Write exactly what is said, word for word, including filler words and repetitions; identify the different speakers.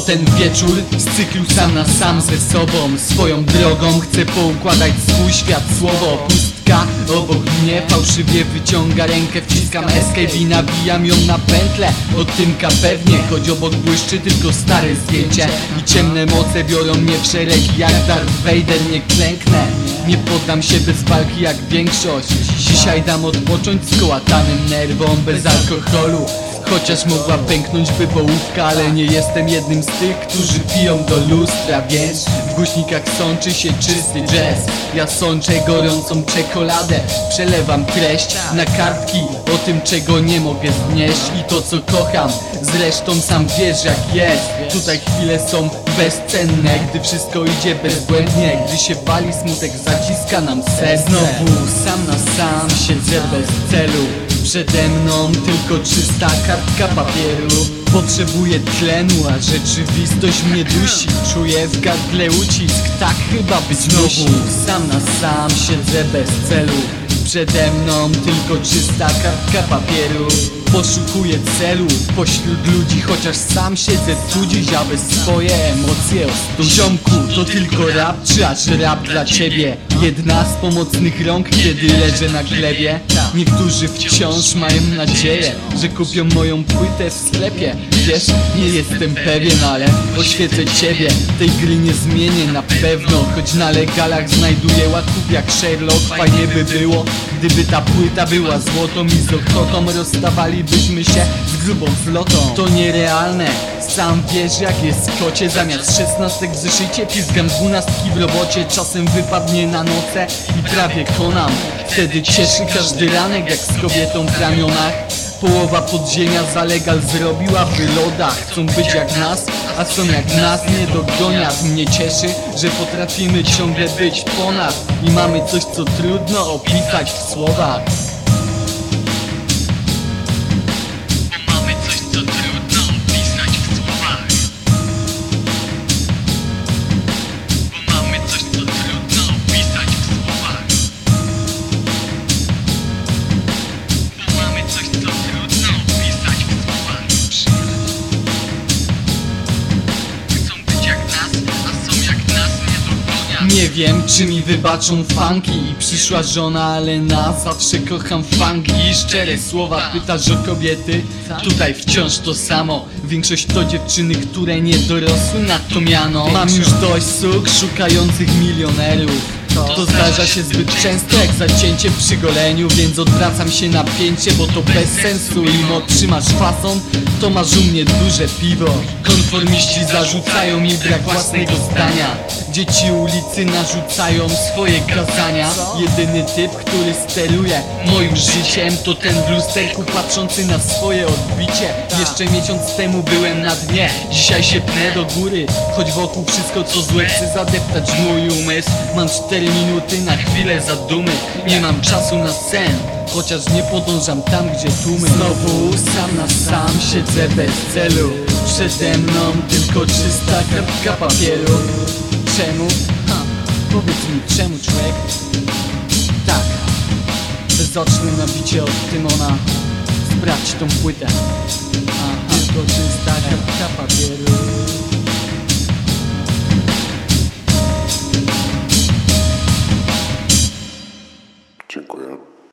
Speaker 1: ten wieczór z cyklu sam na sam ze sobą. Swoją drogą chcę poukładać swój świat, słowo pustka obok mnie fałszywie wyciąga rękę, wciskam escape i nabijam ją na pętlę. Od Tymka pewnie, choć obok błyszczy tylko stare zdjęcie i ciemne moce biorą mnie w szeregi jak Darth Vader. Nie klęknę, nie poddam się bez walki jak większość. Dzisiaj dam odpocząć skołatanym nerwom bez alkoholu. Chociaż mogła pęknąć by połówka, ale nie jestem jednym z tych, którzy piją do lustra, więc w głośnikach sączy się czysty jazz. Ja sączę gorącą czekoladę, przelewam treść na kartki o tym, czego nie mogę znieść i to, co kocham. Zresztą sam wiesz jak jest, tutaj chwile są bezcenne, gdy wszystko idzie bezbłędnie, gdy się wali smutek, zaciska nam serce. Znowu sam na sam siedzę bez celu, przede mną tylko czysta kartka papieru. Potrzebuję tlenu, a rzeczywistość mnie dusi. Czuję w gardle ucisk, tak chyba być musi. Sam na sam siedzę bez celu, przede mną tylko czysta kartka papieru. Poszukuję celu pośród ludzi, chociaż sam siedzę tu dziś, aby swoje emocje ostudzić. Ziomku, to tylko rap, czy aż rap dla ciebie? Jedna z pomocnych rąk, kiedy leżę na glebie. Niektórzy wciąż mają nadzieję, że kupią moją płytę w sklepie. Wiesz, nie jestem pewien, ale oświecę ciebie. Tej gry nie zmienię na pewno, choć na legalach znajduję łaków jak Sherlock. Fajnie by było, gdyby ta płyta była złotą i z ochotą rozstawalibyśmy się z grubą flotą. To nierealne, sam wiesz jak jest w kocie. Zamiast szesnastek w zeszycie pizgam dwunastki w robocie. Czasem wypadnie na noce i prawie konam. Wtedy cieszy każdy ranek jak z kobietą w ramionach. Połowa podziemia za legal zrobiła w lodach. Chcą być jak nas, a są jak nas, nie dogonią. Mnie cieszy, że potrafimy ciągle być ponad i mamy coś, co trudno opisać w słowach. Nie wiem, czy mi wybaczą funki i przyszła żona, ale na zawsze kocham funki. Szczere słowa, pytasz o kobiety? Tutaj wciąż to samo. Większość to dziewczyny, które nie dorosły na to miano. Mam już dość suk szukających milionerów. To zdarza się zbyt często jak zacięcie przy goleniu, więc odwracam się na pięcie, bo to bez sensu. Im otrzymasz fason, to masz u mnie duże piwo. Konformiści zarzucają mi brak własnego zdania. Dzieci ulicy narzucają swoje kazania. Jedyny typ, który steruje moim życiem, to ten w lusterku patrzący na swoje odbicie. Jeszcze miesiąc temu byłem na dnie, dzisiaj się pnę do góry, choć wokół wszystko co złe chce zadeptać mój umysł. Mam cztery minuty na chwilę zadumy, nie mam czasu na sen, chociaż nie podążam tam gdzie tłumy. Znowu sam na sam siedzę bez celu, przede mną tylko czysta kartka papieru. Czemu? Ha, powiedz mi czemu, człowiek? Tak, bezoczne nabicie od Tymona. Sprawdź tą płytę. Aha, tylko czysta kartka papieru.